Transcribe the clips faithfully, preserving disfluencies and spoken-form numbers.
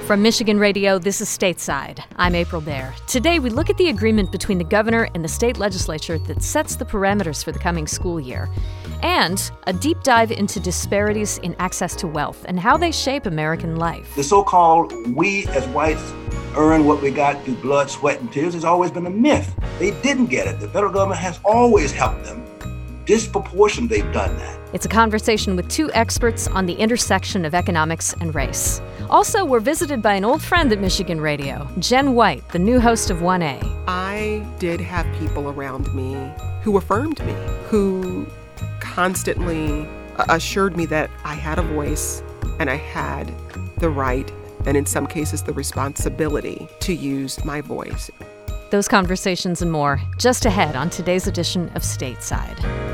From Michigan Radio, this is Stateside. I'm April Baer. Today, we look at the agreement between the governor and the state legislature that sets the parameters for the coming school year, and a deep dive into disparities in access to wealth and how they shape American life. The so-called we as whites earn what we got through blood, sweat, and tears has always been a myth. They didn't get it. The federal government has always helped them. Disproportionately, they've done that. It's a conversation with two experts on the intersection of economics and race. Also, we're visited by an old friend at Michigan Radio, Jen White, the new host of one A. I did have people around me who affirmed me, who constantly assured me that I had a voice and I had the right, and in some cases the responsibility, to use my voice. Those conversations and more just ahead on today's edition of Stateside.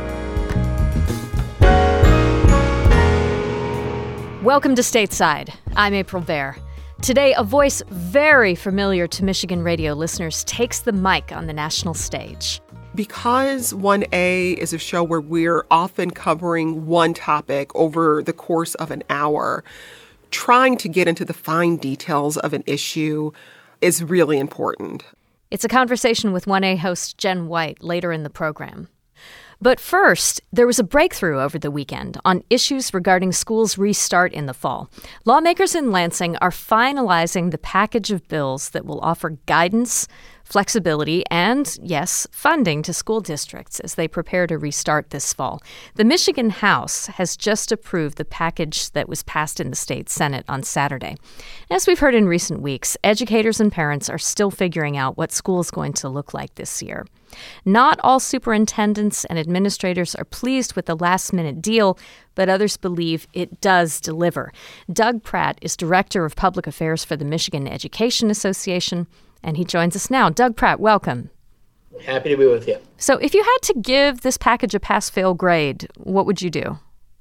Welcome to Stateside. I'm April Baer. Today, a voice very familiar to Michigan Radio listeners takes the mic on the national stage. Because one A is a show where we're often covering one topic over the course of an hour, trying to get into the fine details of an issue is really important. It's a conversation with one A host Jen White later in the program. But first, there was a breakthrough over the weekend on issues regarding schools' restart in the fall. Lawmakers in Lansing are finalizing the package of bills that will offer guidance, flexibility, and, yes, funding to school districts as they prepare to restart this fall. The Michigan House has just approved the package that was passed in the state Senate on Saturday. As we've heard in recent weeks, educators and parents are still figuring out what school is going to look like this year. Not all superintendents and administrators are pleased with the last-minute deal, but others believe it does deliver. Doug Pratt is Director of Public Affairs for the Michigan Education Association, and he joins us now. Doug Pratt, welcome. Happy to be with you. So if you had to give this package a pass-fail grade, what would you do?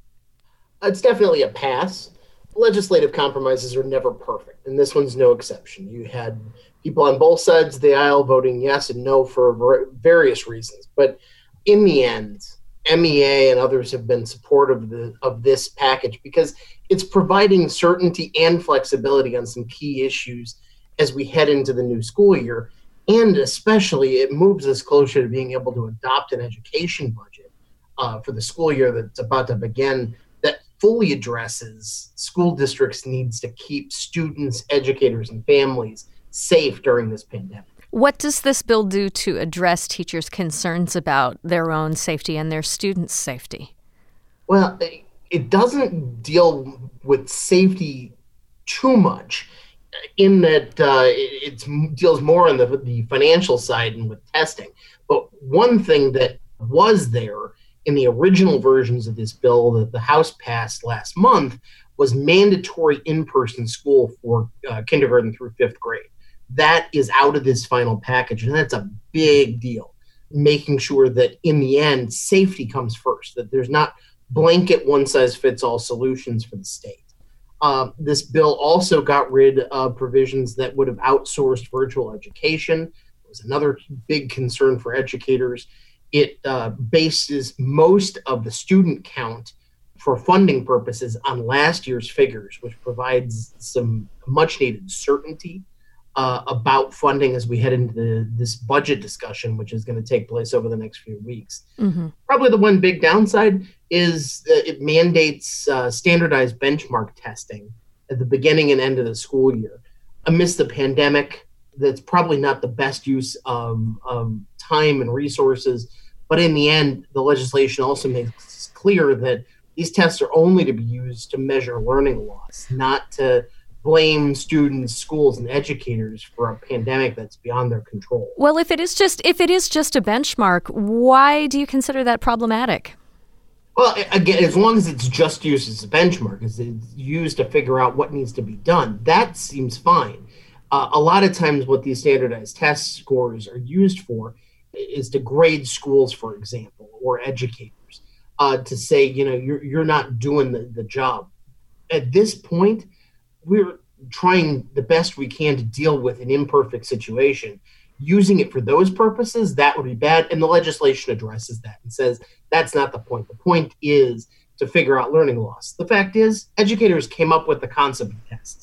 It's definitely a pass. Legislative compromises are never perfect, and this one's no exception. You had people on both sides of the aisle voting yes and no for various reasons. But in the end, M E A and others have been supportive of, the, of this package because it's providing certainty and flexibility on some key issues as we head into the new school year. And especially, it moves us closer to being able to adopt an education budget uh, for the school year that's about to begin that fully addresses school districts' needs to keep students, educators, and families safe during this pandemic. What does this bill do to address teachers' concerns about their own safety and their students' safety? Well, it doesn't deal with safety too much in that uh, it deals more on the, the financial side and with testing. But one thing that was there in the original versions of this bill that the House passed last month was mandatory in-person school for uh, kindergarten through fifth grade. That is out of this final package, and that's a big deal, making sure that in the end, safety comes first, that there's not blanket one-size-fits-all solutions for the state. Uh, this bill also got rid of provisions that would have outsourced virtual education. It was another big concern for educators. It uh, bases most of the student count for funding purposes on last year's figures, which provides some much-needed certainty Uh, about funding as we head into the, this budget discussion, which is going to take place over the next few weeks. Mm-hmm. Probably the one big downside is that it mandates uh, standardized benchmark testing at the beginning and end of the school year. Amidst the pandemic, that's probably not the best use of, of time and resources, but in the end, the legislation also makes clear that these tests are only to be used to measure learning loss, not to blame students, schools, and educators for a pandemic that's beyond their control. Well, if it is just if it is just a benchmark, why do you consider that problematic? Well, again, as long as it's just used as a benchmark, as it's used to figure out what needs to be done, that seems fine. Uh, a lot of times what these standardized test scores are used for is to grade schools, for example, or educators, uh, to say, you know, you're, you're not doing the, the job. At this point, we're trying the best we can to deal with an imperfect situation. Using it for those purposes, that would be bad. And the legislation addresses that and says that's not the point. The point is to figure out learning loss. The fact is, educators came up with the concept of tests.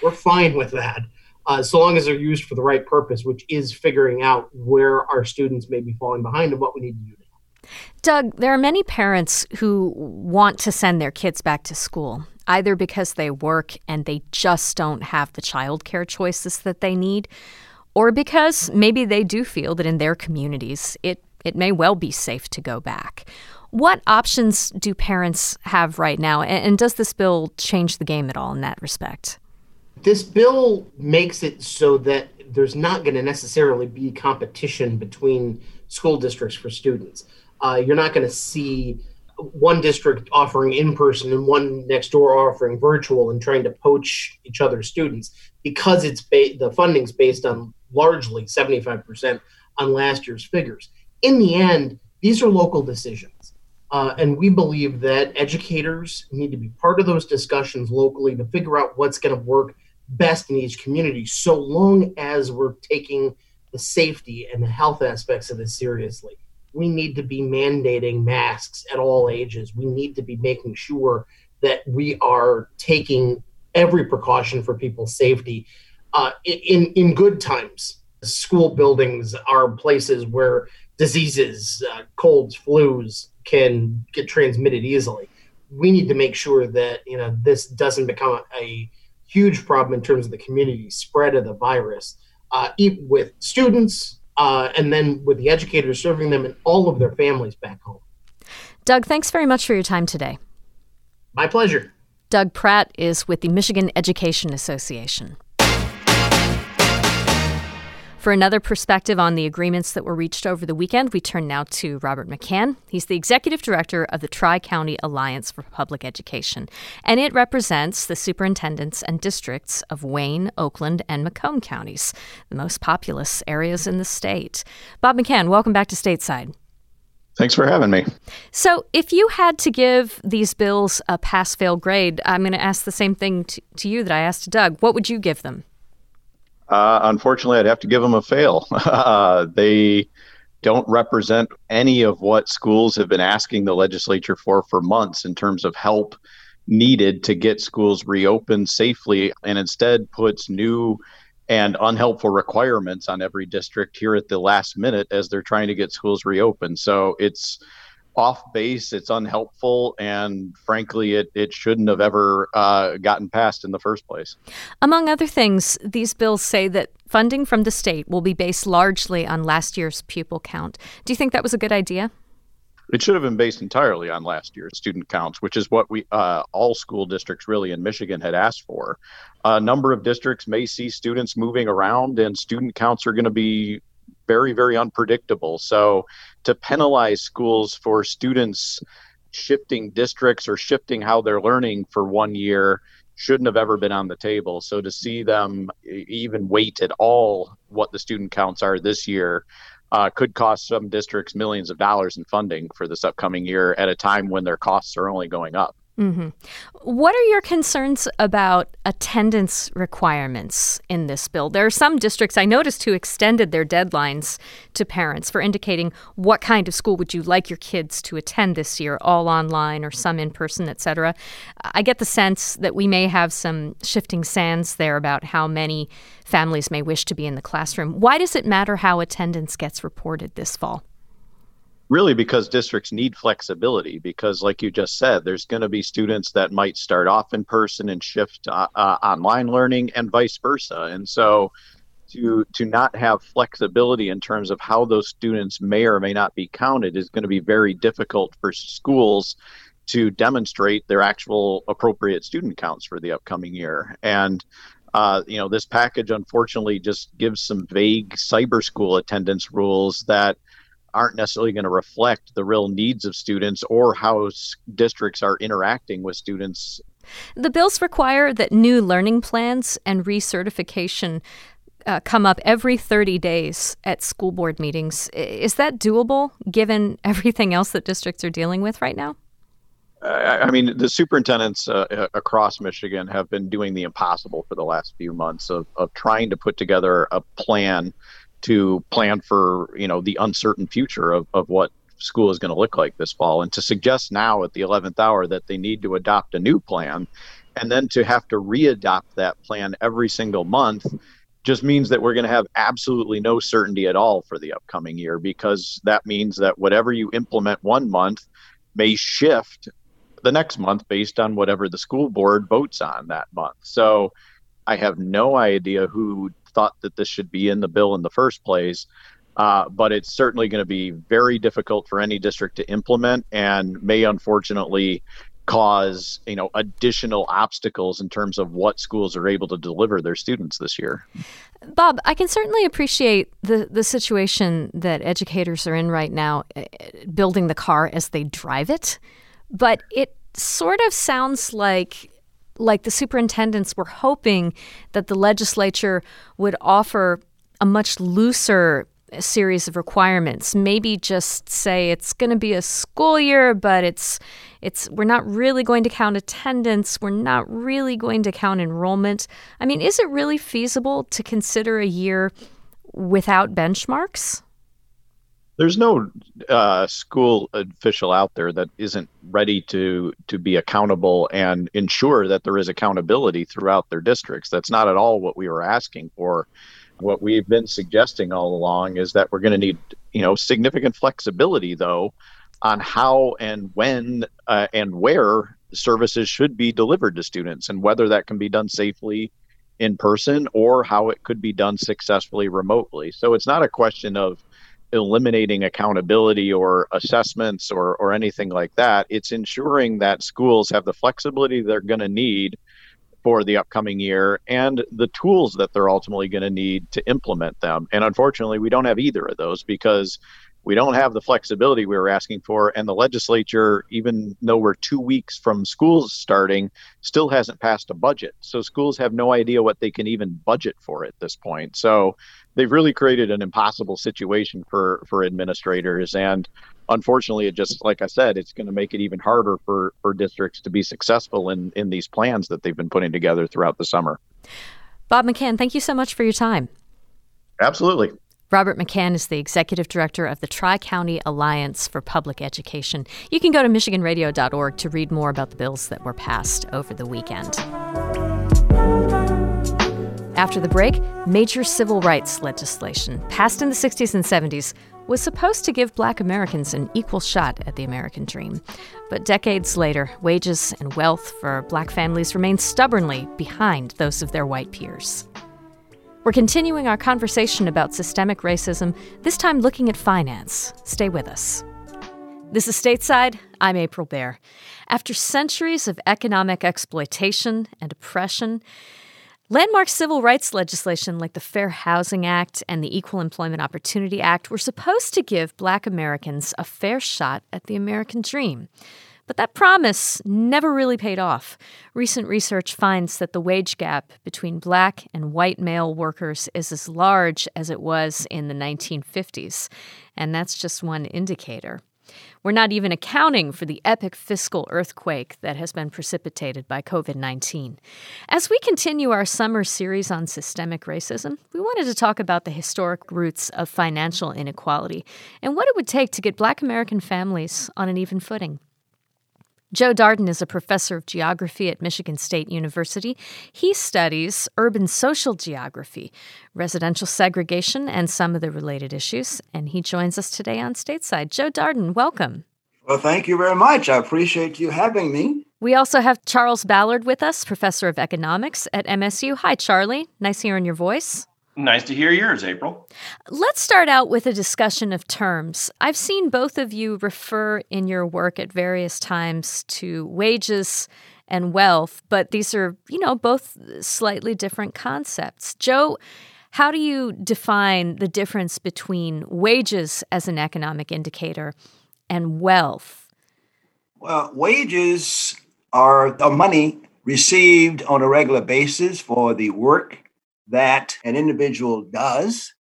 We're fine with that, uh, so long as they're used for the right purpose, which is figuring out where our students may be falling behind and what we need to do now. Doug, there are many parents who want to send their kids back to school, either because they work and they just don't have the childcare choices that they need, or because maybe they do feel that in their communities it, it may well be safe to go back. What options do parents have right now, and, and does this bill change the game at all in that respect? This bill makes it so that there's not going to necessarily be competition between school districts for students. Uh, you're not going to see one district offering in-person and one next door offering virtual and trying to poach each other's students, because it's ba- the funding's based on largely seventy-five percent on last year's figures. In the end, these are local decisions. Uh, and we believe that educators need to be part of those discussions locally to figure out what's going to work best in each community, so long as we're taking the safety and the health aspects of this seriously. We need to be mandating masks at all ages. We need to be making sure that we are taking every precaution for people's safety. Uh, in, in good times, school buildings are places where diseases, uh, colds, flus can get transmitted easily. We need to make sure that, you know, this doesn't become a, a huge problem in terms of the community spread of the virus, uh, even with students, uh, and then with the educators serving them and all of their families back home. Doug, thanks very much for your time today. My pleasure. Doug Pratt is with the Michigan Education Association. For another perspective on the agreements that were reached over the weekend, we turn now to Robert McCann. He's the executive director of the Tri-County Alliance for Public Education, and it represents the superintendents and districts of Wayne, Oakland, and Macomb counties, the most populous areas in the state. Bob McCann, welcome back to Stateside. Thanks for having me. So if you had to give these bills a pass-fail grade, I'm going to ask the same thing to, to you that I asked to Doug. What would you give them? Uh, unfortunately, I'd have to give them a fail. uh, they don't represent any of what schools have been asking the legislature for for months in terms of help needed to get schools reopened safely, and instead puts new and unhelpful requirements on every district here at the last minute as they're trying to get schools reopened. So it's off base, it's unhelpful, and frankly, it, it shouldn't have ever uh, gotten passed in the first place. Among other things, these bills say that funding from the state will be based largely on last year's pupil count. Do you think that was a good idea? It should have been based entirely on last year's student counts, which is what we uh, all school districts really in Michigan had asked for. A number of districts may see students moving around, and student counts are going to be very, very unpredictable. So to penalize schools for students shifting districts or shifting how they're learning for one year shouldn't have ever been on the table. So to see them even weight at all what the student counts are this year uh, could cost some districts millions of dollars in funding for this upcoming year at a time when their costs are only going up. Mm-hmm. What are your concerns about attendance requirements in this bill? There are some districts I noticed who extended their deadlines to parents for indicating what kind of school would you like your kids to attend this year, all online or some in person, et cetera. I get the sense that we may have some shifting sands there about how many families may wish to be in the classroom. Why does it matter how attendance gets reported this fall? Really, because districts need flexibility, because like you just said, there's going to be students that might start off in person and shift uh, uh, online learning and vice versa. And so to to not have flexibility in terms of how those students may or may not be counted is going to be very difficult for schools to demonstrate their actual appropriate student counts for the upcoming year. And Uh, you know, this package, unfortunately, just gives some vague cyber school attendance rules that aren't necessarily going to reflect the real needs of students or how s- districts are interacting with students. The bills require that new learning plans and recertification uh, come up every thirty days at school board meetings. Is that doable given everything else that districts are dealing with right now? I mean, the superintendents uh, across Michigan have been doing the impossible for the last few months of, of trying to put together a plan to plan for, you know, the uncertain future of, of what school is going to look like this fall. And to suggest now at the eleventh hour that they need to adopt a new plan And then to have to readopt that plan every single month just means that we're going to have absolutely no certainty at all for the upcoming year, because that means that whatever you implement one month may shift the next month based on whatever the school board votes on that month. So I have no idea who thought that this should be in the bill in the first place, uh, but it's certainly going to be very difficult for any district to implement, and may unfortunately cause, you know, additional obstacles in terms of what schools are able to deliver their students this year. Bob, I can certainly appreciate the, the situation that educators are in right now, building the car as they drive it. But it sort of sounds like like the superintendents were hoping that the legislature would offer a much looser series of requirements. Maybe just say it's going to be a school year, but it's it's we're not really going to count attendance. We're not really going to count enrollment. I mean, is it really feasible to consider a year without benchmarks? There's no uh, school official out there that isn't ready to to be accountable and ensure that there is accountability throughout their districts. That's not at all what we were asking for. What we've been suggesting all along is that we're going to need, you know, significant flexibility, though, on how and when uh, and where services should be delivered to students, and whether that can be done safely in person or how it could be done successfully remotely. So it's not a question of eliminating accountability or assessments or or anything like that. It's ensuring that schools have the flexibility they're going to need for the upcoming year and the tools that they're ultimately going to need to implement them. And unfortunately, we don't have either of those, because we don't have the flexibility we were asking for. And the legislature, even though we're two weeks from schools starting, still hasn't passed a budget. So schools have no idea what they can even budget for at this point. So they've really created an impossible situation for, for administrators. And unfortunately, it just, like I said, it's going to make it even harder for, for districts to be successful in, in these plans that they've been putting together throughout the summer. Bob McCann, thank you so much for your time. Absolutely. Robert McCann is the executive director of the Tri-County Alliance for Public Education. You can go to michigan radio dot org to read more about the bills that were passed over the weekend. After the break, major civil rights legislation passed in the sixties and seventies was supposed to give Black Americans an equal shot at the American dream. But decades later, wages and wealth for Black families remain stubbornly behind those of their white peers. We're continuing our conversation about systemic racism, this time looking at finance. Stay with us. This is Stateside. I'm April Baer. After centuries of economic exploitation and oppression, landmark civil rights legislation like the Fair Housing Act and the Equal Employment Opportunity Act were supposed to give Black Americans a fair shot at the American dream. But that promise never really paid off. Recent research finds that the wage gap between Black and white male workers is as large as it was in the nineteen fifties, and that's just one indicator. We're not even accounting for the epic fiscal earthquake that has been precipitated by covid nineteen. As we continue our summer series on systemic racism, we wanted to talk about the historic roots of financial inequality and what it would take to get Black American families on an even footing. Joe Darden is a professor of geography at Michigan State University. He studies urban social geography, residential segregation, and some of the related issues, and he joins us today on Stateside. Joe Darden, welcome. Well, thank you very much. I appreciate you having me. We also have Charles Ballard with us, professor of economics at M S U. Hi, Charlie. Nice hearing your voice. Nice to hear yours, April. Let's start out with a discussion of terms. I've seen both of you refer in your work at various times to wages and wealth, but these are, you know, both slightly different concepts. Joe, how do you define the difference between wages as an economic indicator and wealth? Well, wages are the money received on a regular basis for the work that an individual does.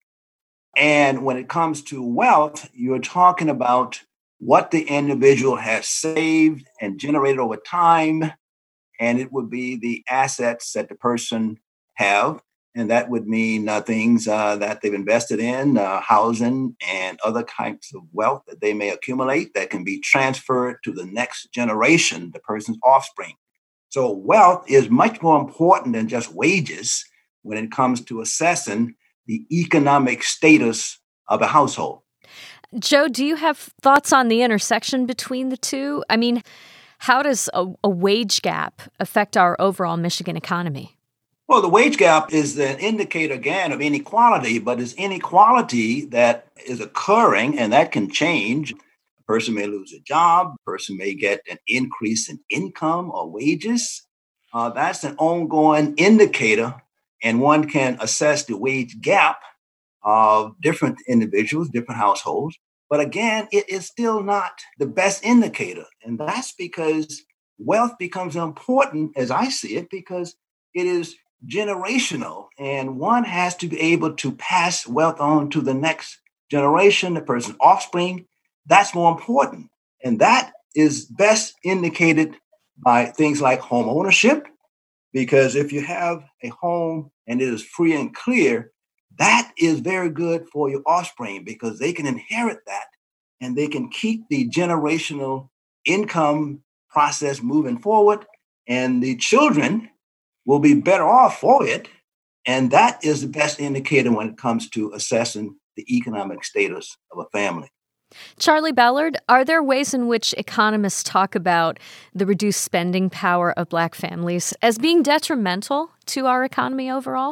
And when it comes to wealth, you're talking about what the individual has saved and generated over time. And it would be the assets that the person have. And that would mean uh, things uh, that they've invested in, uh, housing and other types of wealth that they may accumulate that can be transferred to the next generation, the person's offspring. So wealth is much more important than just wages when it comes to assessing the economic status of a household. Joe, do you have thoughts on the intersection between the two? I mean, how does a, a wage gap affect our overall Michigan economy? Well, the wage gap is an indicator, again, of inequality, but it's inequality that is occurring, and that can change. A person may lose a job, a person may get an increase in income or wages. Uh, that's an ongoing indicator, and one can assess the wage gap of different individuals, different households. But again, it is still not the best indicator. And that's because wealth becomes important, as I see it, because it is generational, and one has to be able to pass wealth on to the next generation, the person's offspring. That's more important. And that is best indicated by things like home ownership, because if you have a home and it is free and clear, that is very good for your offspring because they can inherit that and they can keep the generational income process moving forward, and the children will be better off for it. And that is the best indicator when it comes to assessing the economic status of a family. Charlie Ballard, are there ways in which economists talk about the reduced spending power of Black families as being detrimental to our economy overall?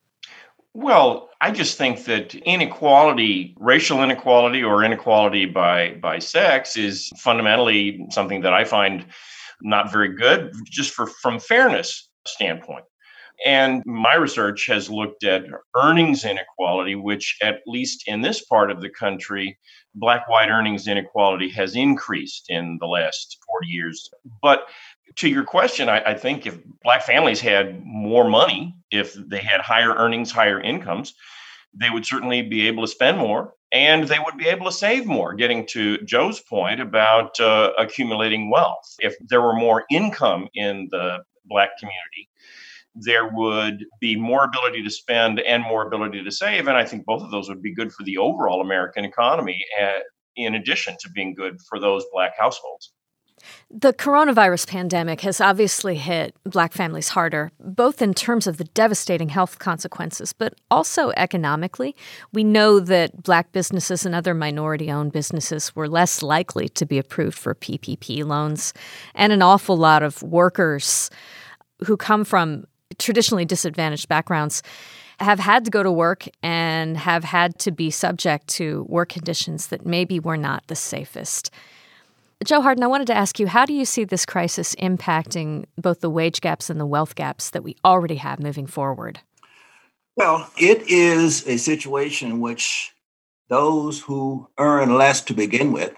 Well, I just think that inequality, racial inequality or inequality by, by sex is fundamentally something that I find not very good, just for from fairness standpoint. And my research has looked at earnings inequality, which at least in this part of the country, Black-white earnings inequality has increased in the last forty years. But to your question, I, I think if Black families had more money, if they had higher earnings, higher incomes, they would certainly be able to spend more and they would be able to save more, getting to Joe's point about uh, accumulating wealth. If there were more income in the Black community, there would be more ability to spend and more ability to save. And I think both of those would be good for the overall American economy, uh, in addition to being good for those Black households. The coronavirus pandemic has obviously hit Black families harder, both in terms of the devastating health consequences, but also economically. We know that Black businesses and other minority-owned businesses were less likely to be approved for P P P loans, and an awful lot of workers who come from traditionally disadvantaged backgrounds have had to go to work and have had to be subject to work conditions that maybe were not the safest. Joe Hardin, I wanted to ask you, how do you see this crisis impacting both the wage gaps and the wealth gaps that we already have moving forward? Well, it is a situation in which those who earn less to begin with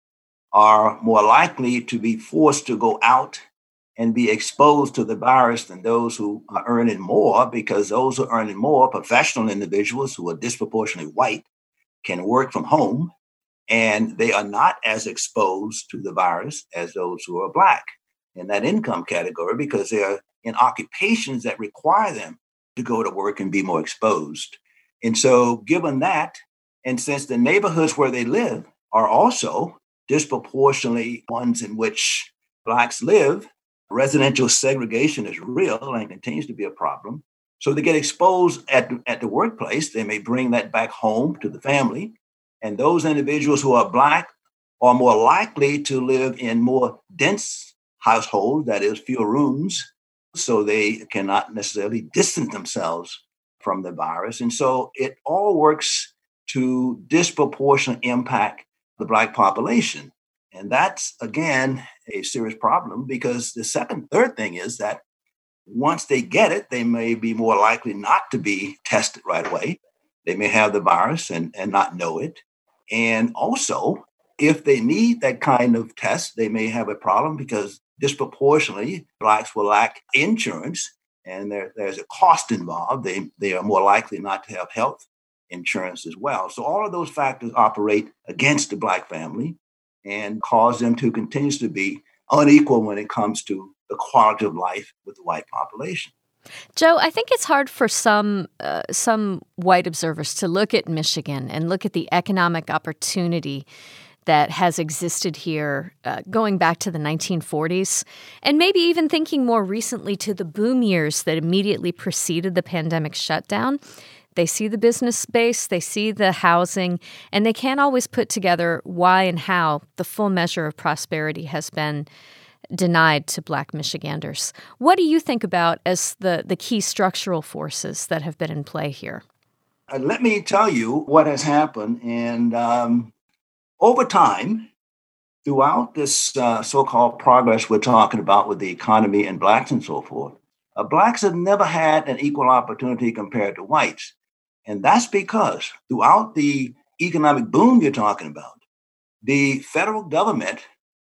are more likely to be forced to go out and be exposed to the virus than those who are earning more, because those who are earning more, professional individuals who are disproportionately white, can work from home, and they are not as exposed to the virus as those who are Black in that income category because they're in occupations that require them to go to work and be more exposed. And so given that, and since the neighborhoods where they live are also disproportionately ones in which Blacks live, residential segregation is real and continues to be a problem. So they get exposed at, at the workplace. They may bring that back home to the family. And those individuals who are Black are more likely to live in more dense households, that is, fewer rooms, so they cannot necessarily distance themselves from the virus. And so it all works to disproportionately impact the Black population. And that's, again, a serious problem because the second, third thing is that once they get it, they may be more likely not to be tested right away. They may have the virus and, and not know it. And also, if they need that kind of test, they may have a problem because disproportionately Blacks will lack insurance and there, there's a cost involved. They, they are more likely not to have health insurance as well. So all of those factors operate against the Black family and cause them to continue to be unequal when it comes to the quality of life with the white population. Joe, I think it's hard for some uh, some white observers to look at Michigan and look at the economic opportunity that has existed here uh, going back to the nineteen forties, and maybe even thinking more recently to the boom years that immediately preceded the pandemic shutdown. They see the business space, they see the housing, and they can't always put together why and how the full measure of prosperity has been denied to Black Michiganders. What do you think about as the, the key structural forces that have been in play here? Uh, let me tell you what has happened. And um, over time, throughout this uh, so-called progress we're talking about with the economy and Blacks and so forth, uh, Blacks have never had an equal opportunity compared to whites. And that's because throughout the economic boom you're talking about, the federal government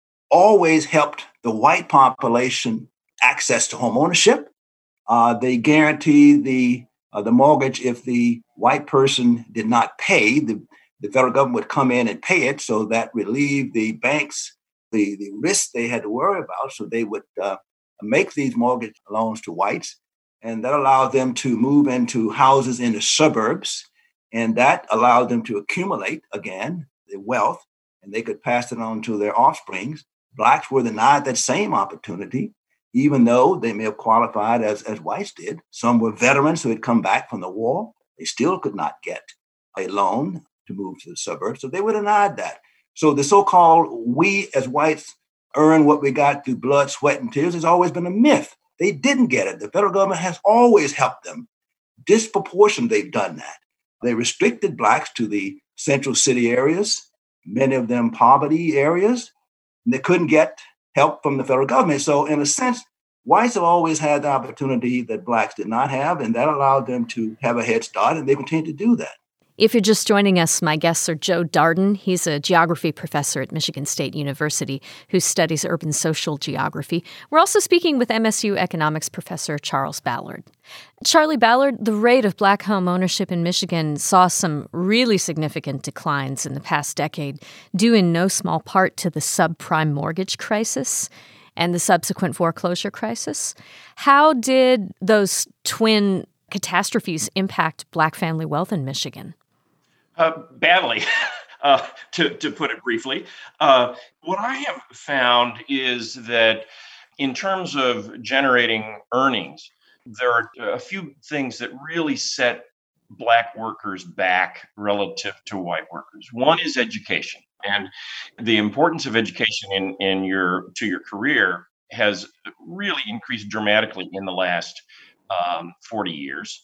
always helped the white population access to home ownership. Uh, they guaranteed the uh, the mortgage if the white person did not pay. The, the federal government would come in and pay it, so that relieved the banks the, the risk they had to worry about. So they would uh, make these mortgage loans to whites, and that allowed them to move into houses in the suburbs, and that allowed them to accumulate, again, the wealth, and they could pass it on to their offsprings. Blacks were denied that same opportunity, even though they may have qualified as, as whites did. Some were veterans who had come back from the war. They still could not get a loan to move to the suburbs, so they were denied that. So the so-called we as whites earn what we got through blood, sweat, and tears has always been a myth. They didn't get it. The federal government has always helped them. Disproportionately, they've done that. They restricted Blacks to the central city areas, many of them poverty areas. They couldn't get help from the federal government. So in a sense, whites have always had the opportunity that Blacks did not have, and that allowed them to have a head start, and they continue to do that. If you're just joining us, my guests are Joe Darden. He's a geography professor at Michigan State University who studies urban social geography. We're also speaking with M S U economics professor Charles Ballard. Charlie Ballard, the rate of Black home ownership in Michigan saw some really significant declines in the past decade, due in no small part to the subprime mortgage crisis and the subsequent foreclosure crisis. How did those twin catastrophes impact Black family wealth in Michigan? Uh, badly, uh, to, to put it briefly. Uh, what I have found is that in terms of generating earnings, there are a few things that really set Black workers back relative to white workers. One is education, and the importance of education in, in your to your career has really increased dramatically in the last um, forty years.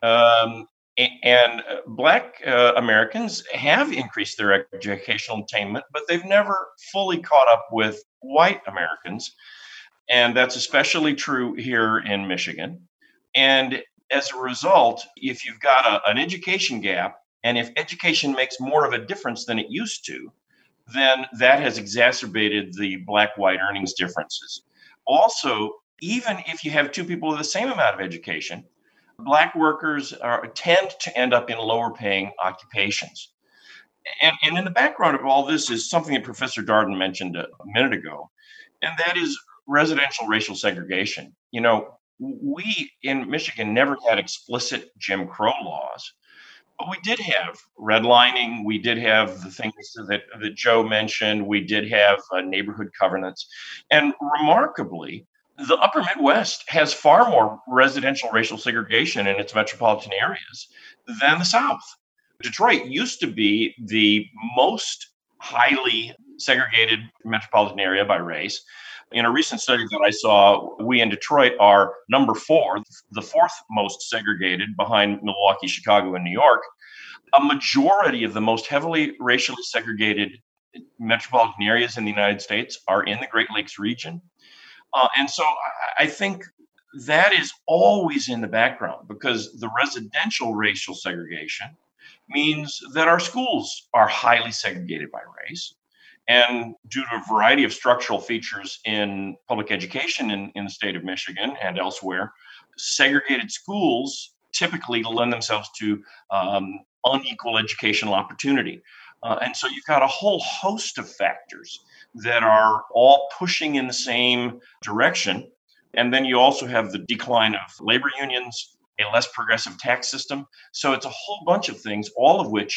Um, And Black uh, Americans have increased their educational attainment, but they've never fully caught up with white Americans. And that's especially true here in Michigan. And as a result, if you've got a, an education gap, and if education makes more of a difference than it used to, then that has exacerbated the Black-white earnings differences. Also, even if you have two people with the same amount of education, Black workers are, tend to end up in lower paying occupations. And, and in the background of all this is something that Professor Darden mentioned a, a minute ago, and that is residential racial segregation. You know, we in Michigan never had explicit Jim Crow laws, but we did have redlining. We did have the things that, that Joe mentioned. We did have uh, neighborhood covenants. And remarkably, the upper Midwest has far more residential racial segregation in its metropolitan areas than the South. Detroit used to be the most highly segregated metropolitan area by race. In a recent study that I saw, we in Detroit are number four, the fourth most segregated behind Milwaukee, Chicago, and New York. A majority of the most heavily racially segregated metropolitan areas in the United States are in the Great Lakes region. Uh, and so I, I think that is always in the background, because the residential racial segregation means that our schools are highly segregated by race. And due to a variety of structural features in public education in, in the state of Michigan and elsewhere, segregated schools typically lend themselves to um, unequal educational opportunity. Uh, and so you've got a whole host of factors that are all pushing in the same direction. And then you also have the decline of labor unions, a less progressive tax system. So it's a whole bunch of things, all of which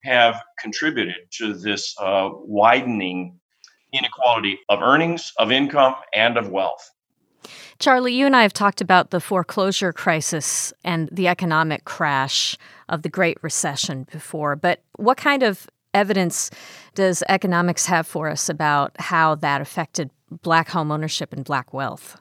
have contributed to this uh, widening inequality of earnings, of income, and of wealth. Charlie, you and I have talked about the foreclosure crisis and the economic crash of the Great Recession before, but what kind of evidence does economics have for us about how that affected Black home ownership and Black wealth?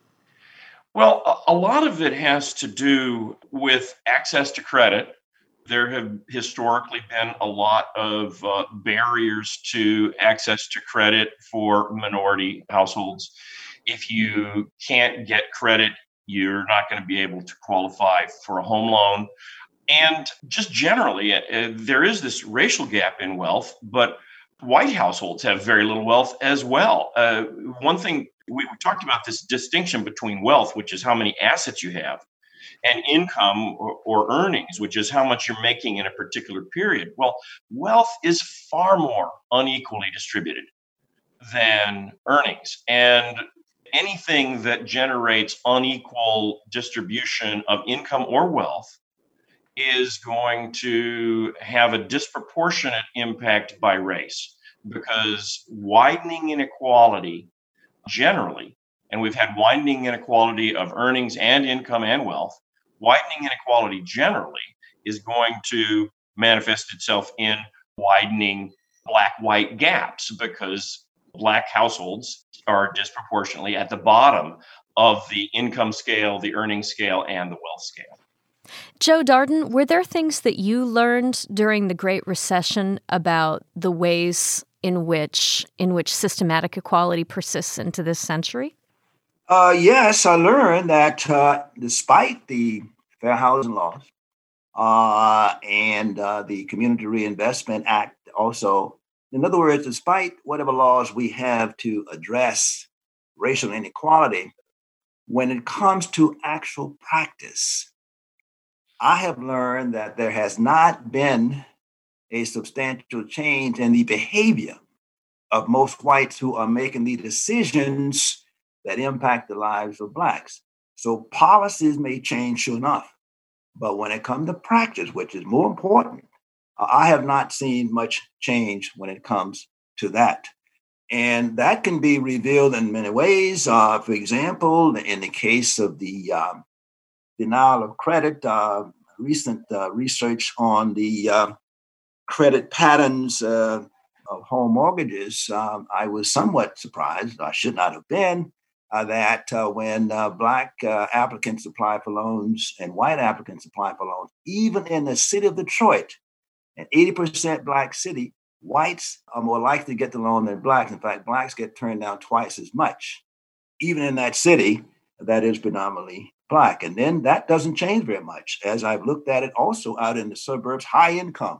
Well, a lot of it has to do with access to credit. There have historically been a lot of uh, barriers to access to credit for minority households. If you can't get credit, you're not going to be able to qualify for a home loan. And just generally, uh, there is this racial gap in wealth, but white households have very little wealth as well. Uh, one thing, we, we talked about this distinction between wealth, which is how many assets you have, and income or, or earnings, which is how much you're making in a particular period. Well, wealth is far more unequally distributed than earnings. And anything that generates unequal distribution of income or wealth is going to have a disproportionate impact by race, because widening inequality generally, and we've had widening inequality of earnings and income and wealth, widening inequality generally is going to manifest itself in widening Black-white gaps, because Black households are disproportionately at the bottom of the income scale, the earning scale, and the wealth scale. Joe Darden, were there things that you learned during the Great Recession about the ways in which in which systematic equality persists into this century? Uh, yes, I learned that uh, despite the Fair Housing laws uh, and uh, the Community Reinvestment Act also, in other words, despite whatever laws we have to address racial inequality, when it comes to actual practice, I have learned that there has not been a substantial change in the behavior of most whites who are making the decisions that impact the lives of Blacks. So policies may change, sure enough, but when it comes to practice, which is more important, uh, I have not seen much change when it comes to that. And that can be revealed in many ways. Uh, for example, in the case of the um, denial of credit, uh, recent uh, research on the uh, credit patterns uh, of home mortgages, um, I was somewhat surprised, I should not have been, uh, that uh, when uh, Black uh, applicants apply for loans and white applicants apply for loans, even in the city of Detroit, an eighty percent Black city, whites are more likely to get the loan than Blacks. In fact, Blacks get turned down twice as much, even in that city that is predominantly Black. And then that doesn't change very much, as I've looked at it also out in the suburbs, high income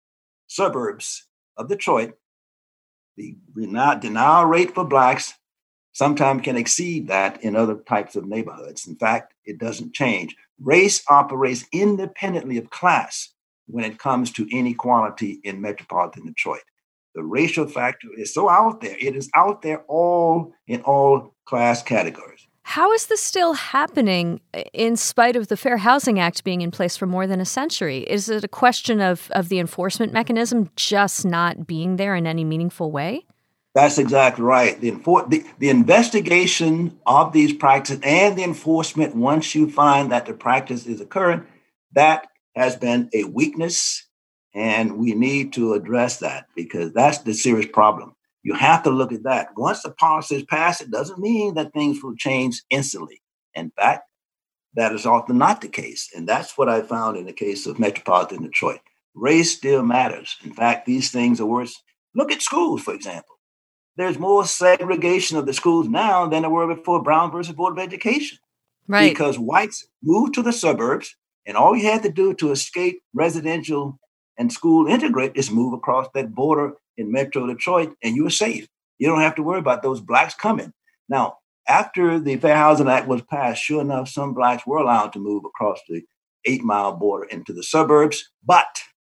suburbs of Detroit. The denial rate for Blacks sometimes can exceed that in other types of neighborhoods. In fact, it doesn't change. Race operates independently of class when it comes to inequality in metropolitan Detroit. The racial factor is so out there. It is out there all in all class categories. How is this still happening in spite of the Fair Housing Act being in place for more than a century? Is it a question of, of the enforcement mechanism just not being there in any meaningful way? That's exactly right. The, enfor- the, the investigation of these practices and the enforcement, once you find that the practice is occurring, that has been a weakness, and we need to address that because that's the serious problem. You have to look at that. Once the policy is passed, it doesn't mean that things will change instantly. In fact, that is often not the case. And that's what I found in the case of metropolitan Detroit. Race still matters. In fact, these things are worse. Look at schools, for example. There's more segregation of the schools now than there were before Brown versus Board of Education. Right. Because whites moved to the suburbs, and all you had to do to escape residential and school integrate is move across that border in Metro Detroit, and you were safe. You don't have to worry about those Blacks coming. Now, after the Fair Housing Act was passed, sure enough, some Blacks were allowed to move across the eight-mile border into the suburbs, but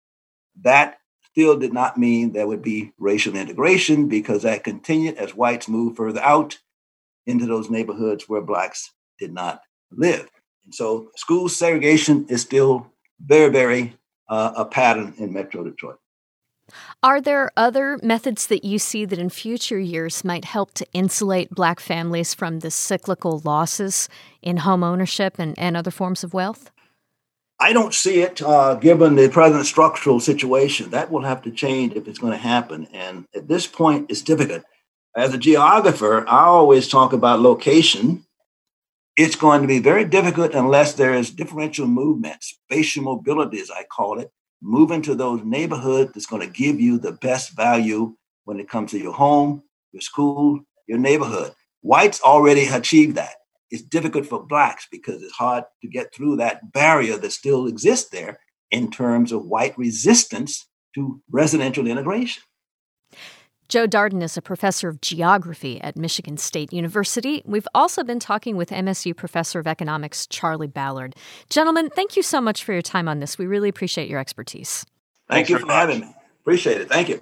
that still did not mean there would be racial integration because that continued as whites moved further out into those neighborhoods where Blacks did not live. And so school segregation is still very, very uh, a pattern in Metro Detroit. Are there other methods that you see that in future years might help to insulate Black families from the cyclical losses in home ownership and, and other forms of wealth? I don't see it, uh, given the present structural situation. That will have to change if it's going to happen. And at this point, it's difficult. As a geographer, I always talk about location. It's going to be very difficult unless there is differential movement, spatial mobility, as I call it. Move into those neighborhoods that's going to give you the best value when it comes to your home, your school, your neighborhood. Whites already achieved that. It's difficult for Blacks because it's hard to get through that barrier that still exists there in terms of white resistance to residential integration. Joe Darden is a professor of geography at Michigan State University. We've also been talking with M S U professor of economics, Charlie Ballard. Gentlemen, thank you so much for your time on this. We really appreciate your expertise. Thank you for having me. Appreciate it. Thank you.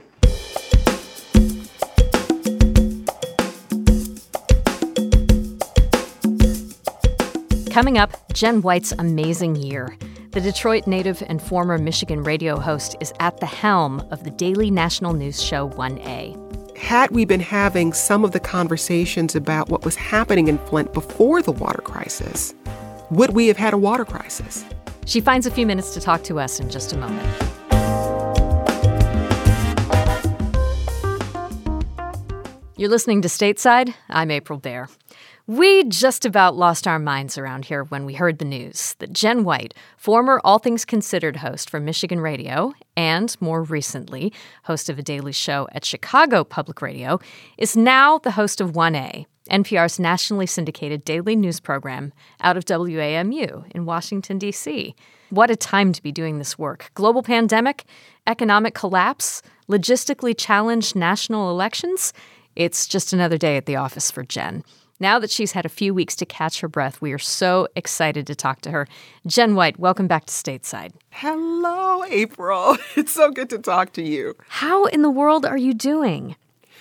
Coming up, Jen White's amazing year. The Detroit native and former Michigan radio host is at the helm of the daily national news show one A. Had we been having some of the conversations about what was happening in Flint before the water crisis, would we have had a water crisis? She finds a few minutes to talk to us in just a moment. You're listening to Stateside. I'm April Baer. We just about lost our minds around here when we heard the news that Jen White, former All Things Considered host for Michigan Radio and, more recently, host of a daily show at Chicago Public Radio, is now the host of one A, N P R's nationally syndicated daily news program out of W A M U in Washington, D C. What a time to be doing this work. Global pandemic, economic collapse, logistically challenged national elections. It's just another day at the office for Jen. Now that she's had a few weeks to catch her breath, we are so excited to talk to her. Jen White, welcome back to Stateside. Hello, April. It's so good to talk to you. How in the world are you doing?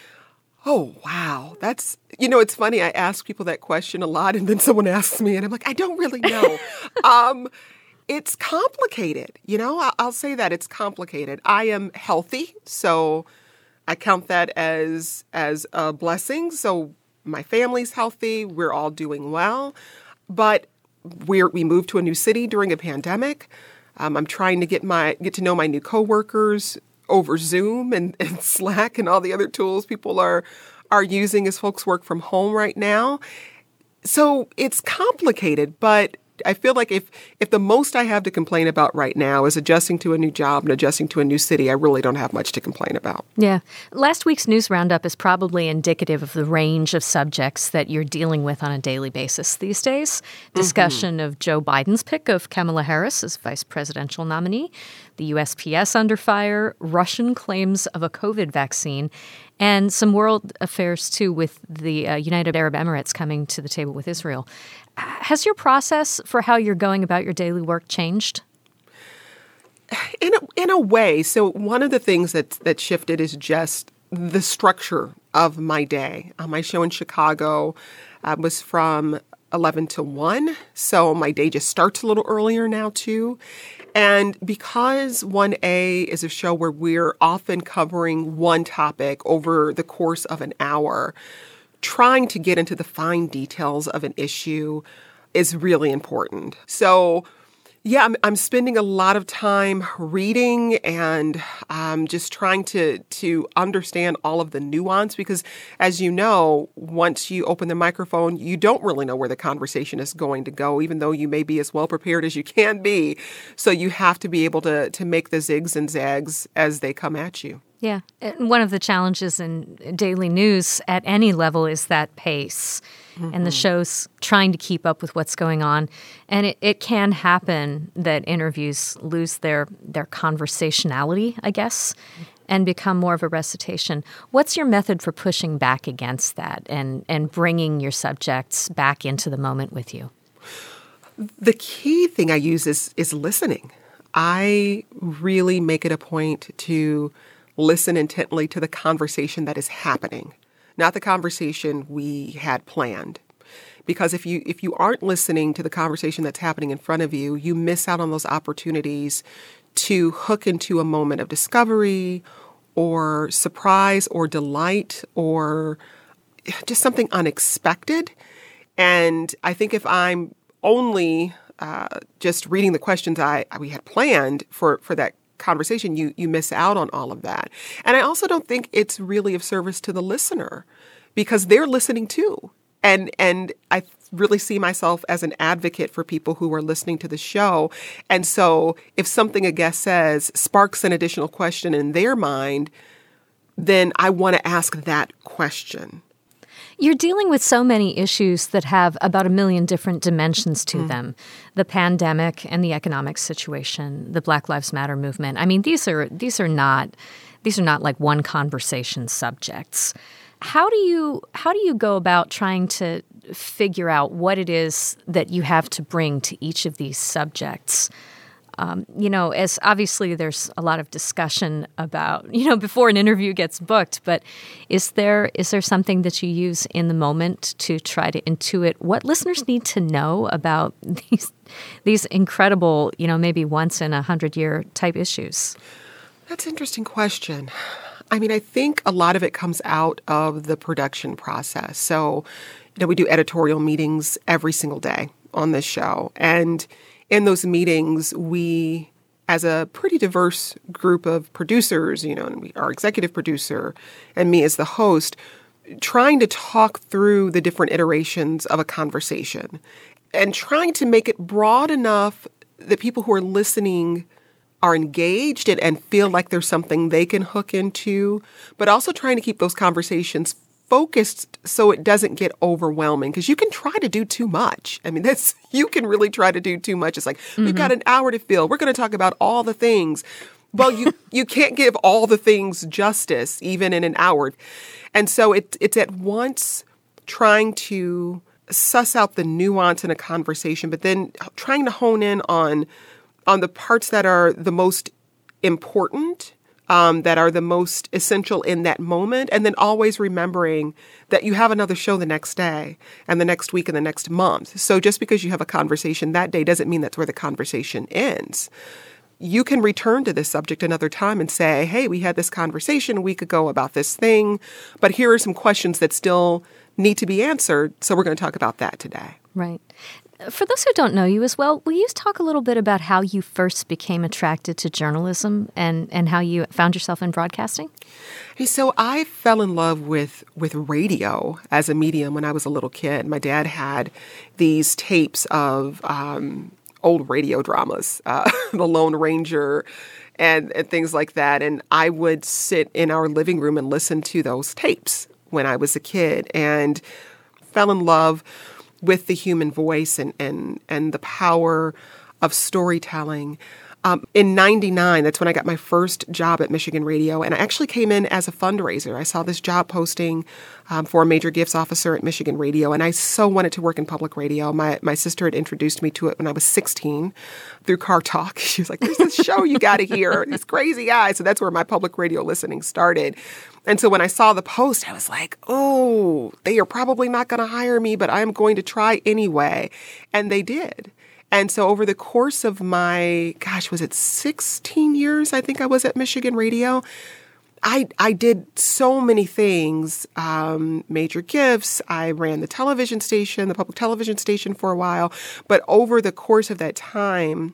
Oh, wow. That's, you know, it's funny. I ask people that question a lot, and then someone asks me, and I'm like, I don't really know. um, it's complicated. You know, I'll, I'll say that it's complicated. I am healthy, so I count that as as a blessing. So my family's healthy. We're all doing well. But we're, we moved to a new city during a pandemic. Um, I'm trying to get my get to know my new coworkers over Zoom and, and Slack and all the other tools people are are using as folks work from home right now. So it's complicated, but I feel like if if the most I have to complain about right now is adjusting to a new job and adjusting to a new city, I really don't have much to complain about. Yeah. Last week's news roundup is probably indicative of the range of subjects that you're dealing with on a daily basis these days. Discussion mm-hmm. of Joe Biden's pick of Kamala Harris as vice presidential nominee, the U S P S under fire, Russian claims of a COVID vaccine, and some world affairs, too, with the uh, United Arab Emirates coming to the table with Israel. Has your process for how you're going about your daily work changed? In a, in a way. So one of the things that, that shifted is just the structure of my day. Uh, my show in Chicago uh, was from eleven to one, so my day just starts a little earlier now, too. And because one A is a show where we're often covering one topic over the course of an hour, trying to get into the fine details of an issue is really important. So, yeah, I'm, I'm spending a lot of time reading and um, just trying to to understand all of the nuance because, as you know, once you open the microphone, you don't really know where the conversation is going to go, even though you may be as well prepared as you can be. So you have to be able to to make the zigs and zags as they come at you. Yeah. And one of the challenges in daily news at any level is that pace mm-hmm. and the show's trying to keep up with what's going on. And it, it can happen that interviews lose their, their conversationality, I guess, and become more of a recitation. What's your method for pushing back against that and, and bringing your subjects back into the moment with you? The key thing I use is is listening. I really make it a point to listen intently to the conversation that is happening, not the conversation we had planned. Because if you if you aren't listening to the conversation that's happening in front of you, you miss out on those opportunities to hook into a moment of discovery or surprise or delight or just something unexpected. And I think if I'm only uh, just reading the questions I we had planned for, for that conversation, you you miss out on all of that. And I also don't think it's really of service to the listener because they're listening too. And and I really see myself as an advocate for people who are listening to the show. And so if something a guest says sparks an additional question in their mind, then I want to ask that question. You're dealing with so many issues that have about a million different dimensions to mm. them. The pandemic and the economic situation, the Black Lives Matter movement. I mean, these are these are not these are not like one conversation subjects. How do you how do you go about trying to figure out what it is that you have to bring to each of these subjects? Um, you know, as obviously there's a lot of discussion about, you know, before an interview gets booked, but is there is there something that you use in the moment to try to intuit what listeners need to know about these these incredible, you know, maybe once in a hundred year type issues? That's an interesting question. I mean, I think a lot of it comes out of the production process. So, you know, we do editorial meetings every single day on this show. And in those meetings, we, as a pretty diverse group of producers, you know, and we, our executive producer and me as the host, trying to talk through the different iterations of a conversation and trying to make it broad enough that people who are listening are engaged and, and feel like there's something they can hook into, but also trying to keep those conversations focused so it doesn't get overwhelming, because you can try to do too much. I mean, that's you can really try to do too much. It's like, mm-hmm. we've got an hour to fill. We're going to talk about all the things. Well, you you can't give all the things justice, even in an hour. And so it, it's at once trying to suss out the nuance in a conversation, but then trying to hone in on, on the parts that are the most important, Um, that are the most essential in that moment, and then always remembering that you have another show the next day and the next week and the next month. So just because you have a conversation that day doesn't mean that's where the conversation ends. You can return to this subject another time and say, hey, we had this conversation a week ago about this thing, but here are some questions that still need to be answered, so we're going to talk about that today. Right. For those who don't know you as well, will you talk a little bit about how you first became attracted to journalism and, and how you found yourself in broadcasting? Hey, so I fell in love with, with radio as a medium when I was a little kid. My dad had these tapes of um, old radio dramas, uh, The Lone Ranger, and, and things like that. And I would sit in our living room and listen to those tapes when I was a kid and fell in love with the human voice and, and, and the power of storytelling. Um, in ninety-nine, that's when I got my first job at Michigan Radio, and I actually came in as a fundraiser. I saw this job posting um, for a major gifts officer at Michigan Radio, and I so wanted to work in public radio. My my sister had introduced me to it when I was sixteen through Car Talk. She was like, there's this show you got to hear, these crazy guys. So that's where my public radio listening started. And so when I saw the post, I was like, oh, they are probably not going to hire me, but I'm going to try anyway. And they did. And so over the course of my, gosh, was it sixteen years, I think I was at Michigan Radio, I I did so many things, um, major gifts. I ran the television station, the public television station for a while. But over the course of that time,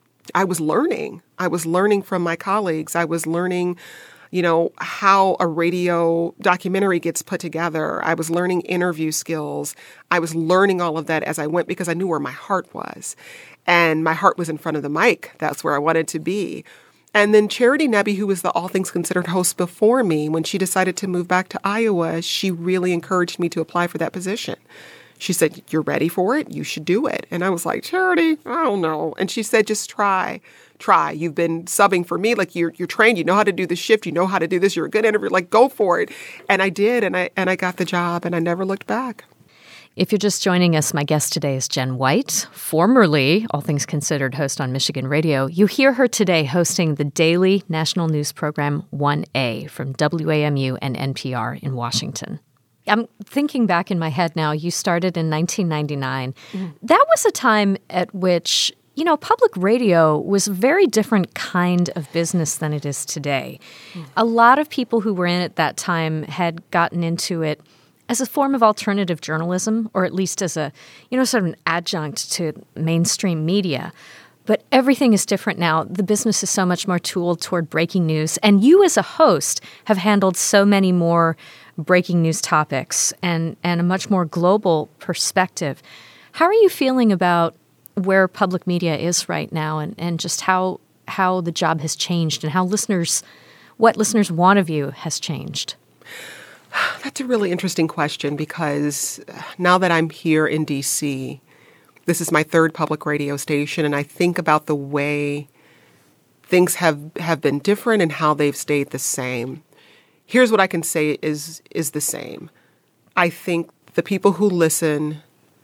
I was learning. I was learning from my colleagues. I was learning, you know, how a radio documentary gets put together. I was learning interview skills. I was learning all of that as I went because I knew where my heart was. And my heart was in front of the mic. That's where I wanted to be. And then Charity Nebbe, who was the All Things Considered host before me, when she decided to move back to Iowa, she really encouraged me to apply for that position. She said, you're ready for it? You should do it. And I was like, Charity, I don't know. And she said, just try. Try. You've been subbing for me. Like you're you're trained. You know how to do the shift. You know how to do this. You're a good interviewer. Like go for it. And I did. And I and I got the job. And I never looked back. If you're just joining us, my guest today is Jen White, formerly, all things considered, host on Michigan Radio. You hear her today hosting the daily national news program one A from W A M U and N P R in Washington. I'm thinking back in my head now, you started in nineteen ninety-nine. Mm-hmm. That was a time at which you know, public radio was a very different kind of business than it is today. Mm. A lot of people who were in it that time had gotten into it as a form of alternative journalism, or at least as a, you know, sort of an adjunct to mainstream media. But everything is different now. The business is so much more tooled toward breaking news. And you as a host have handled so many more breaking news topics and, and a much more global perspective. How are you feeling about where public media is right now and, and just how how the job has changed and how listeners, what listeners want of you has changed? That's a really interesting question because now that I'm here in D C, this is my third public radio station, and I think about the way things have, have been different and how they've stayed the same. Here's what I can say is is the same. I think the people who listen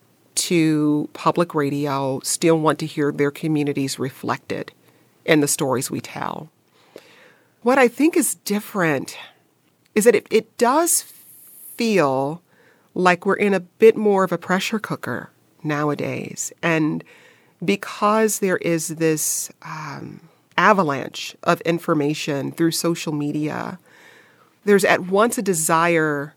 to public radio still want to hear their communities reflected in the stories we tell. What I think is different is that it, it does feel like we're in a bit more of a pressure cooker nowadays. And because there is this um, avalanche of information through social media, there's at once a desire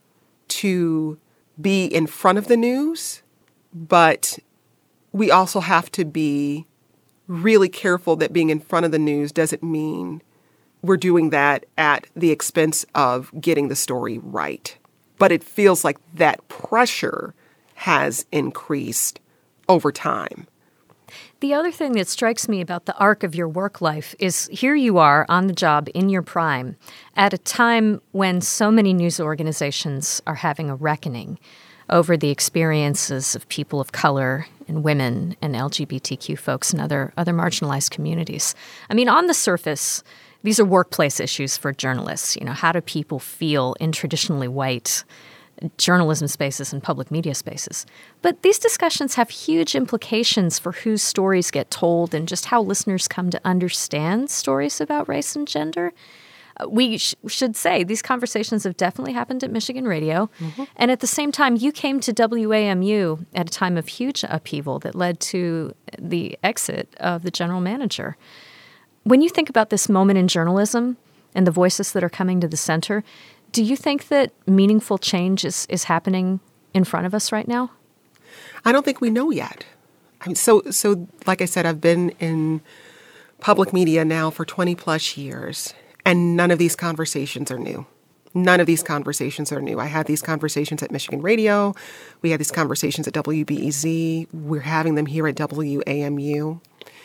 to be in front of the news, but we also have to be really careful that being in front of the news doesn't mean we're doing that at the expense of getting the story right. But it feels like that pressure has increased over time. The other thing that strikes me about the arc of your work life is here you are on the job in your prime at a time when so many news organizations are having a reckoning over the experiences of people of color and women and L G B T Q folks and other, other marginalized communities. I mean, on the surface, these are workplace issues for journalists. You know, how do people feel in traditionally white journalism spaces and public media spaces? But these discussions have huge implications for whose stories get told and just how listeners come to understand stories about race and gender. Uh, we sh- should say these conversations have definitely happened at Michigan Radio. Mm-hmm. And at the same time, you came to W A M U at a time of huge upheaval that led to the exit of the general manager. When you think about this moment in journalism and the voices that are coming to the center, do you think that meaningful change is, is happening in front of us right now? I don't think we know yet. I mean, so so like I said, I've been in public media now for twenty plus years, and none of these conversations are new. None of these conversations are new. I had these conversations at Michigan Radio. We had these conversations at W B E Z. We're having them here at W A M U.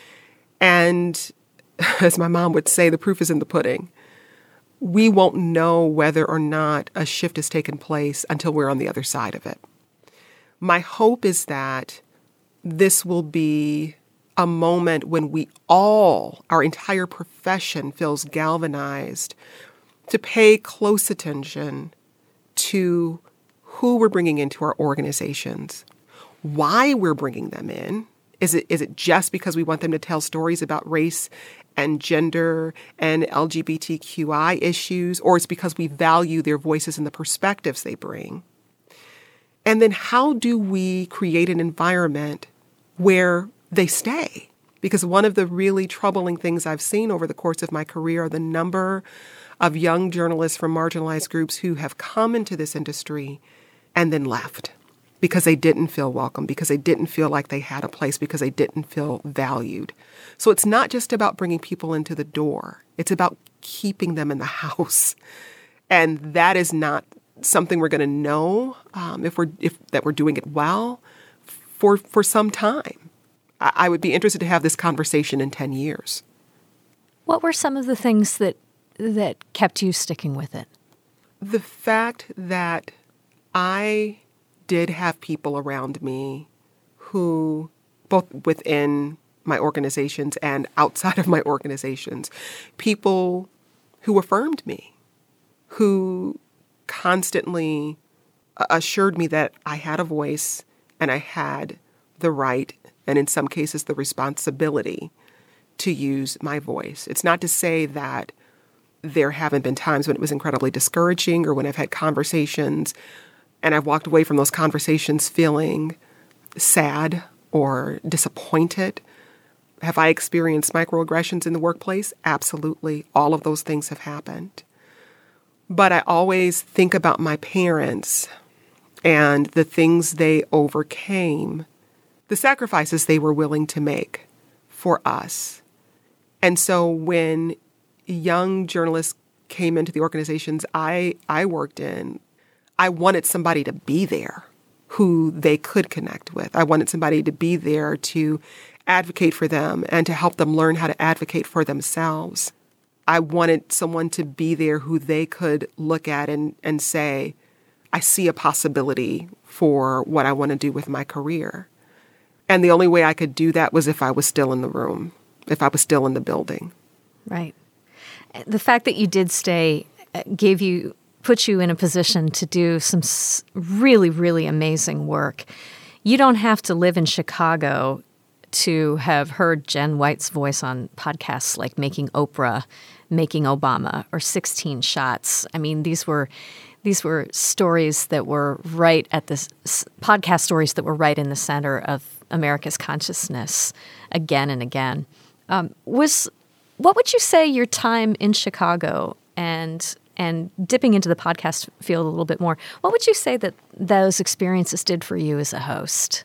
And as my mom would say, the proof is in the pudding. We won't know whether or not a shift has taken place until we're on the other side of it. My hope is that this will be a moment when we all, our entire profession, feels galvanized to pay close attention to who we're bringing into our organizations, why we're bringing them in. Is it is it just because we want them to tell stories about race and gender and L G B T Q I issues, or it's because we value their voices and the perspectives they bring? And then how do we create an environment where they stay? Because one of the really troubling things I've seen over the course of my career are the number of young journalists from marginalized groups who have come into this industry and then left because they didn't feel welcome, because they didn't feel like they had a place, because they didn't feel valued. So it's not just about bringing people into the door. It's about keeping them in the house. And that is not something we're going to know um, if we're if that we're doing it well for for some time. I, I would be interested to have this conversation in ten years. What were some of the things that that kept you sticking with it? The fact that I did have people around me who, both within my organizations and outside of my organizations, people who affirmed me, who constantly assured me that I had a voice and I had the right, and in some cases the responsibility, to use my voice. It's not to say that there haven't been times when it was incredibly discouraging or when I've had conversations and I've walked away from those conversations feeling sad or disappointed. Have I experienced microaggressions in the workplace? Absolutely. All of those things have happened. But I always think about my parents and the things they overcame, the sacrifices they were willing to make for us. And so when young journalists came into the organizations I, I worked in, I wanted somebody to be there who they could connect with. I wanted somebody to be there to advocate for them and to help them learn how to advocate for themselves. I wanted someone to be there who they could look at and, and say, I see a possibility for what I want to do with my career. And the only way I could do that was if I was still in the room, if I was still in the building. Right. The fact that you did stay gave you, put you in a position to do some really, really amazing work. You don't have to live in Chicago to have heard Jen White's voice on podcasts like Making Oprah, Making Obama, or sixteen shots. I mean, these were these were stories that were right at the podcast stories that were right in the center of America's consciousness again and again. Um, was what would you say your time in Chicago and and dipping into the podcast field a little bit more? What would you say that those experiences did for you as a host?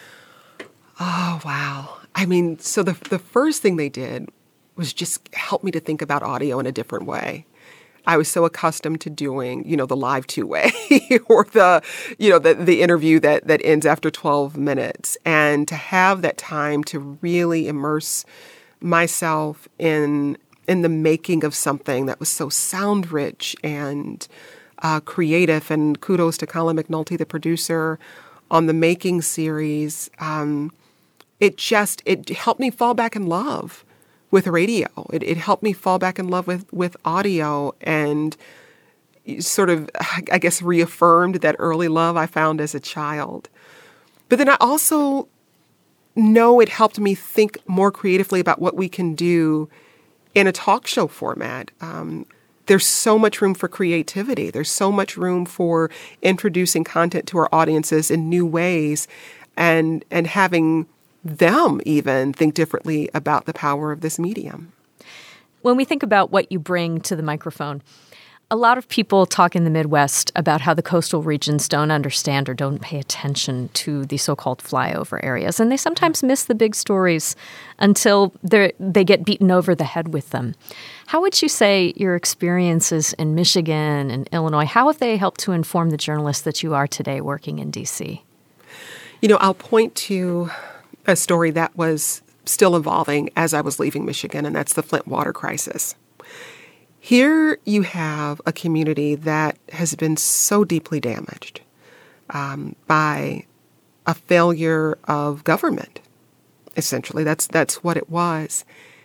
Oh, wow. I mean, so the the first thing they did was just help me to think about audio in a different way. I was so accustomed to doing, you know, the live two-way or the, you know, the, the interview that, that ends after twelve minutes. And to have that time to really immerse myself in in the making of something that was so sound rich and uh, creative. And kudos to Colin McNulty, the producer, on the Making series. Um, It just, it helped me fall back in love with radio. It, it helped me fall back in love with, with audio and sort of, I guess, reaffirmed that early love I found as a child. But then I also know it helped me think more creatively about what we can do in a talk show format. Um, there's so much room for creativity. There's so much room for introducing content to our audiences in new ways and and having them even think differently about the power of this medium. When we think about what you bring to the microphone, a lot of people talk in the Midwest about how the coastal regions don't understand or don't pay attention to the so-called flyover areas, and they sometimes miss the big stories until they get beaten over the head with them. How would you say your experiences in Michigan and Illinois, how have they helped to inform the journalist that you are today working in D C? You know, I'll point to a story that was still evolving as I was leaving Michigan, and that's the Flint water crisis. Here you have a community that has been so deeply damaged um, by a failure of government. Essentially, that's that's what it was.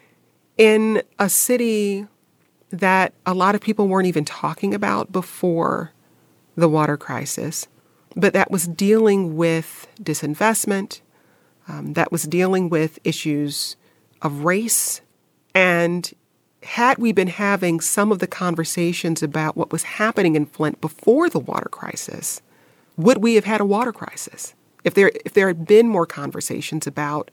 In a city that a lot of people weren't even talking about before the water crisis, but that was dealing with disinvestment, um, that was dealing with issues of race. And had we been having some of the conversations about what was happening in Flint before the water crisis, would we have had a water crisis? If there if there had been more conversations about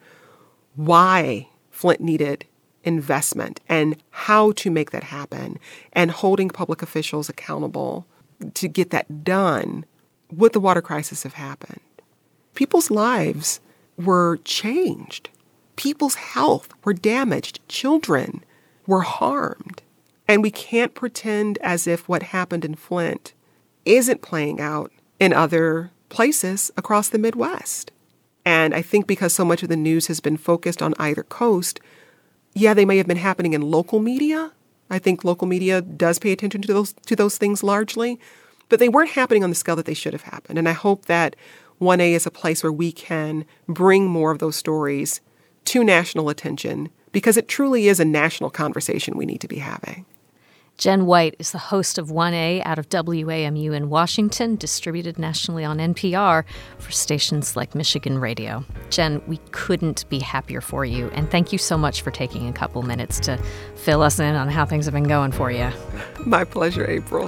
why Flint needed investment and how to make that happen and holding public officials accountable to get that done, would the water crisis have happened? People's lives were changed. People's health were damaged. Children were harmed. And we can't pretend as if what happened in Flint isn't playing out in other places across the Midwest. And I think because so much of the news has been focused on either coast, yeah, they may have been happening in local media. I think local media does pay attention to those to those things largely, but they weren't happening on the scale that they should have happened. And I hope that one A is a place where we can bring more of those stories to national attention, because it truly is a national conversation we need to be having. Jen White is the host of one A out of W A M U in Washington, distributed nationally on N P R for stations like Michigan Radio. Jen, we couldn't be happier for you, and thank you so much for taking a couple minutes to fill us in on how things have been going for you. My pleasure, April.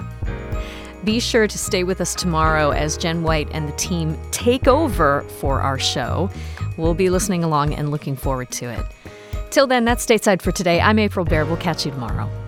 Be sure to stay with us tomorrow as Jen White and the team take over for our show. We'll be listening along and looking forward to it. Till then, that's Stateside for today. I'm April Baer. We'll catch you tomorrow.